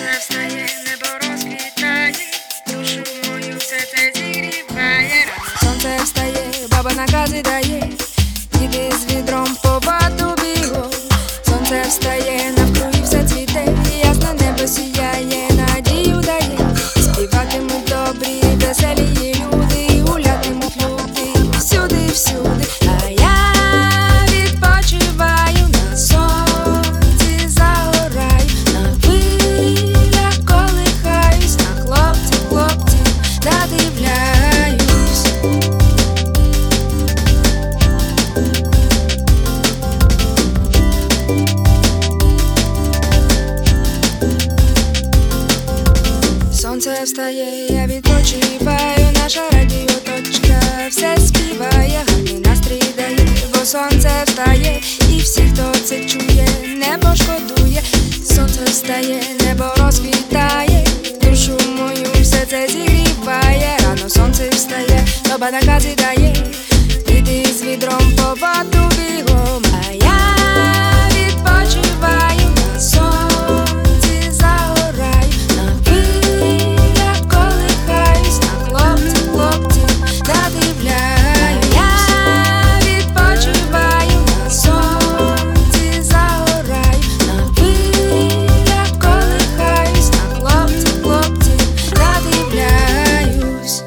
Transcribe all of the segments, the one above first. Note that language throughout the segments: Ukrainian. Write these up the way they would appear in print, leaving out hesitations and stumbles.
встає, небо розквітає, душу мою все це зігріває. Сонце встає, баба накази дає, діти з відром по воду бігом. Сонце встає, навкруги все цвіте, ясне небо сіяє, надію дає. Співатимуть добрі, веселі люди, гулятимуть люди всюди, всюди. А я відпочиваю на сонці, загораю, на хвилях колихаюсь, на хлопців, хлопців задивляюсь. Сонце встає, я відпочиваю, наша радіоточка все співає, гарний настрій дає, бо сонце встає, і всі, хто це чує, не пошкодує. Сонце встає, небо розквітає, душу мою все це зігріває. Рано сонце встає, баба накази дає, іди з відром по воду бігом. А я відпочиваю на сонці, загораю, на хвилях колихаюсь, на хлопців, хлопців задивляюсь. Я відпочиваю на сонці, загораю, на хвилях колихаюсь, на хлопців, хлопців задивляюсь.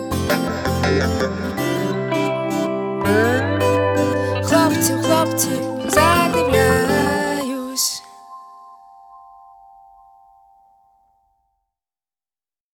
Хлопці, хлопці